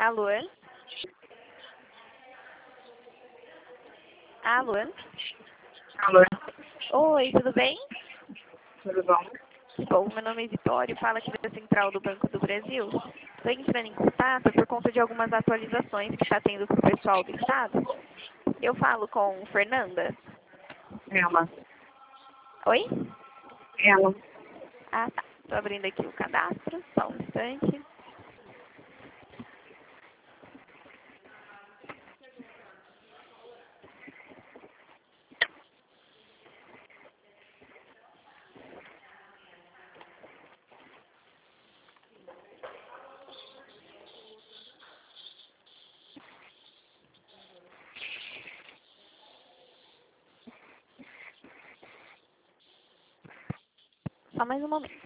Alô? Alô? Alô, Oi, tudo bem? tudo bom? Bom, meu nome é Vitório, fala aqui da Central do Banco do Brasil. Estou entrando em contato por conta de algumas atualizações que está tendo para o pessoal do Estado. Eu falo com Fernanda. Ela. Oi? Ela. Ah, tá. Estou abrindo aqui o cadastro, só um instante. Só mais um momento.